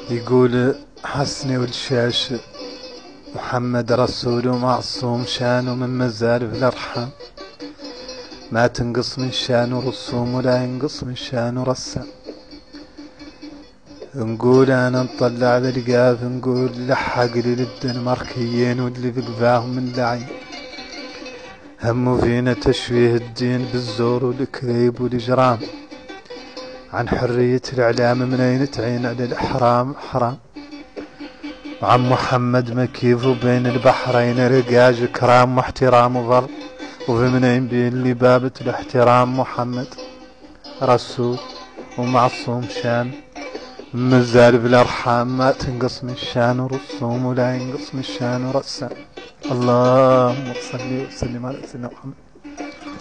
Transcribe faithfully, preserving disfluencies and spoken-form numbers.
يقول حسني والشاش محمد رسول معصوم شانه من مزال في الأرحام، ما تنقص من شانه رسوم ولا ينقص من شانه رسام. نقول انا نطلع بالقاف نقول لحق لي للدنماركيين واللي بقفاهم من لعين، هموا فينا تشويه الدين بالزور والكذب والإجرام، عن حرية الإعلام منين تعين على الإحرام حرام. وعن محمد مكيف وبين البحرين رقاج كرام واحترام وضر، وفي منين بين اللي بابة الاحترام محمد رسول ومعصوم شان مزال بالأرحام، ما تنقص من شان رسوم ولا ينقص من شان رسام. اللهم صل وسلم على سيدنا محمد.